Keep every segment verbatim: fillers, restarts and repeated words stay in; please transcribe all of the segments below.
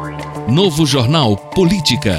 Novo Jornal Política.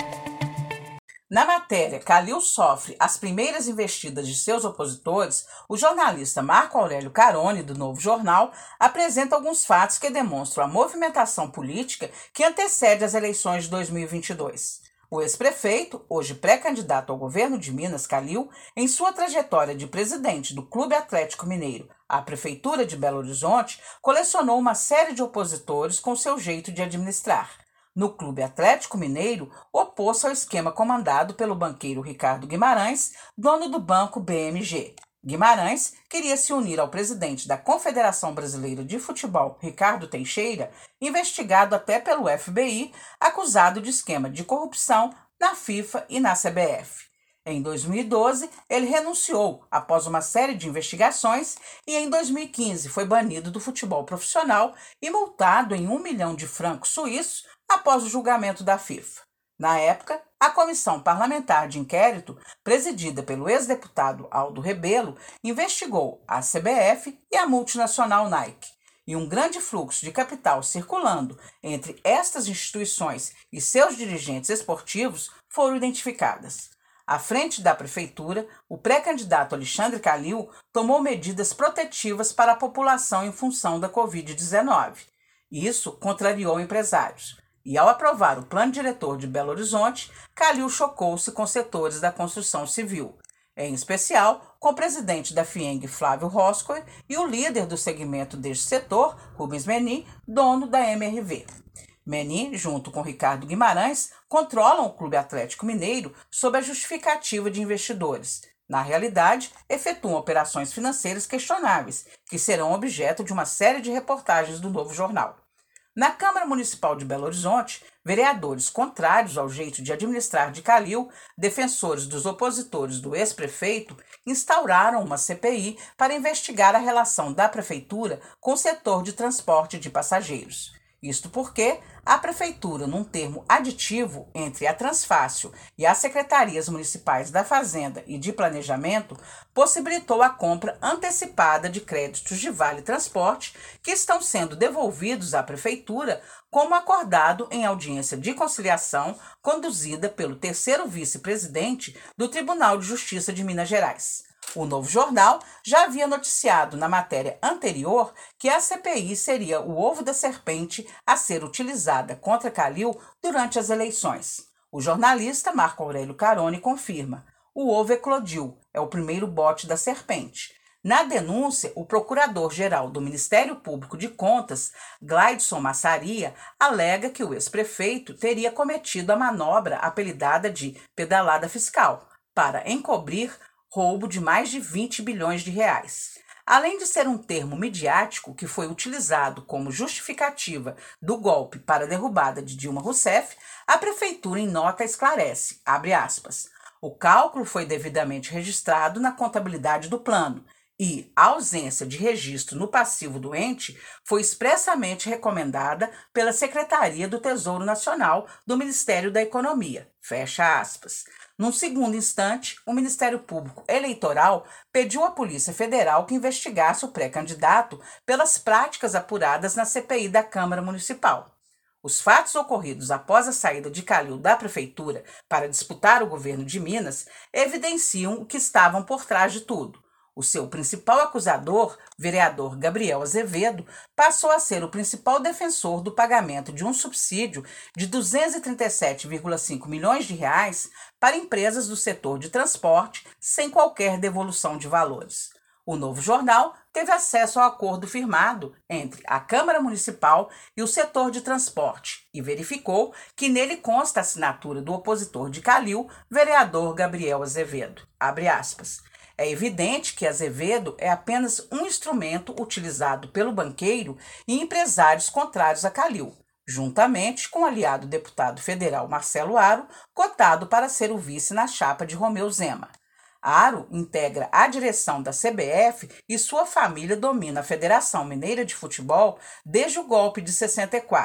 Na matéria Calil sofre as primeiras investidas de seus opositores, o jornalista Marco Aurélio Carone, do Novo Jornal, apresenta alguns fatos que demonstram a movimentação política que antecede as eleições de dois mil e vinte e dois. O ex-prefeito, hoje pré-candidato ao governo de Minas, Calil, em sua trajetória de presidente do Clube Atlético Mineiro à Prefeitura de Belo Horizonte, colecionou uma série de opositores com seu jeito de administrar. No Clube Atlético Mineiro, opôs-se ao esquema comandado pelo banqueiro Ricardo Guimarães, dono do banco B M G. Guimarães queria se unir ao presidente da Confederação Brasileira de Futebol, Ricardo Teixeira, investigado até pelo F B I, acusado de esquema de corrupção na FIFA e na C B F. Em dois mil e doze, ele renunciou após uma série de investigações e em dois mil e quinze foi banido do futebol profissional e multado em um milhão de francos suíços após o julgamento da FIFA. Na época, a Comissão Parlamentar de Inquérito, presidida pelo ex-deputado Aldo Rebelo, investigou a C B F e a multinacional Nike. E um grande fluxo de capital circulando entre estas instituições e seus dirigentes esportivos foram identificadas. À frente da prefeitura, o pré-candidato Alexandre Calil tomou medidas protetivas para a população em função da covid dezenove. Isso contrariou empresários. E ao aprovar o plano diretor de Belo Horizonte, Calil chocou-se com setores da construção civil, em especial com o presidente da FIENG, Flávio Roscoe, e o líder do segmento deste setor, Rubens Menin, dono da M R V. Menin, junto com Ricardo Guimarães, controlam o Clube Atlético Mineiro sob a justificativa de investidores. Na realidade, efetuam operações financeiras questionáveis, que serão objeto de uma série de reportagens do Novo Jornal. Na Câmara Municipal de Belo Horizonte, vereadores contrários ao jeito de administrar de Calil, defensores dos opositores do ex-prefeito, instauraram uma C P I para investigar a relação da prefeitura com o setor de transporte de passageiros. Isto porque a prefeitura, num termo aditivo entre a Transfácil e as secretarias municipais da Fazenda e de Planejamento, possibilitou a compra antecipada de créditos de Vale Transporte que estão sendo devolvidos à prefeitura, como acordado em audiência de conciliação conduzida pelo terceiro vice-presidente do Tribunal de Justiça de Minas Gerais. O Novo Jornal já havia noticiado na matéria anterior que a C P I seria o ovo da serpente a ser utilizada contra Calil durante as eleições. O jornalista Marco Aurélio Carone confirma: o ovo eclodiu, é o primeiro bote da serpente. Na denúncia, o procurador-geral do Ministério Público de Contas, Glaidson Massaria, alega que o ex-prefeito teria cometido a manobra apelidada de pedalada fiscal para encobrir roubo de mais de vinte bilhões de reais. Além de ser um termo midiático que foi utilizado como justificativa do golpe para a derrubada de Dilma Rousseff, a prefeitura em nota esclarece, abre aspas, o cálculo foi devidamente registrado na contabilidade do plano e a ausência de registro no passivo do ente foi expressamente recomendada pela Secretaria do Tesouro Nacional do Ministério da Economia, fecha aspas. Num segundo instante, o Ministério Público Eleitoral pediu à Polícia Federal que investigasse o pré-candidato pelas práticas apuradas na C P I da Câmara Municipal. Os fatos ocorridos após a saída de Calil da Prefeitura para disputar o governo de Minas evidenciam o que estavam por trás de tudo. O seu principal acusador, vereador Gabriel Azevedo, passou a ser o principal defensor do pagamento de um subsídio de duzentos e trinta e sete vírgula cinco milhões de reais para empresas do setor de transporte sem qualquer devolução de valores. O Novo Jornal teve acesso ao acordo firmado entre a Câmara Municipal e o setor de transporte e verificou que nele consta a assinatura do opositor de Calil, vereador Gabriel Azevedo. Abre aspas. É evidente que Azevedo é apenas um instrumento utilizado pelo banqueiro e empresários contrários a Calil, juntamente com o aliado deputado federal Marcelo Aro, cotado para ser o vice na chapa de Romeu Zema. Aro integra a direção da C B F e sua família domina a Federação Mineira de Futebol desde o golpe de sessenta e quatro,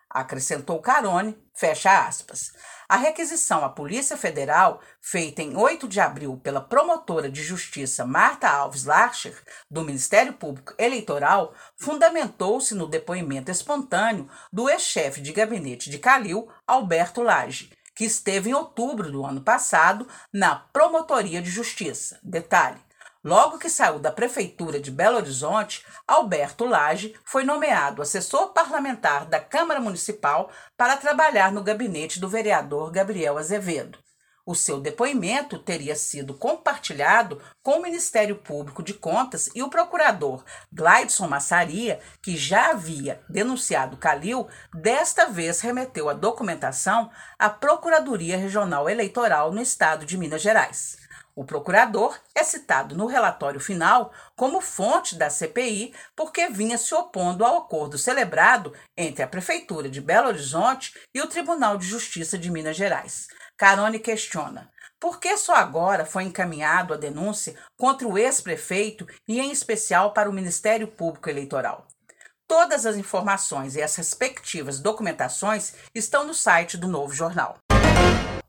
acrescentou Carone, fecha aspas. A requisição à Polícia Federal, feita em oito de abril pela promotora de justiça Marta Alves Larcher, do Ministério Público Eleitoral, fundamentou-se no depoimento espontâneo do ex-chefe de gabinete de Calil, Alberto Lage, que esteve em outubro do ano passado na Promotoria de Justiça. Detalhe: logo que saiu da Prefeitura de Belo Horizonte, Alberto Lage foi nomeado assessor parlamentar da Câmara Municipal para trabalhar no gabinete do vereador Gabriel Azevedo. O seu depoimento teria sido compartilhado com o Ministério Público de Contas e o procurador Glaidson Massaria, que já havia denunciado Calil, desta vez remeteu a documentação à Procuradoria Regional Eleitoral no estado de Minas Gerais. O procurador é citado no relatório final como fonte da C P I porque vinha se opondo ao acordo celebrado entre a Prefeitura de Belo Horizonte e o Tribunal de Justiça de Minas Gerais. Carone questiona: por que só agora foi encaminhado a denúncia contra o ex-prefeito e, em especial, para o Ministério Público Eleitoral? Todas as informações e as respectivas documentações estão no site do Novo Jornal.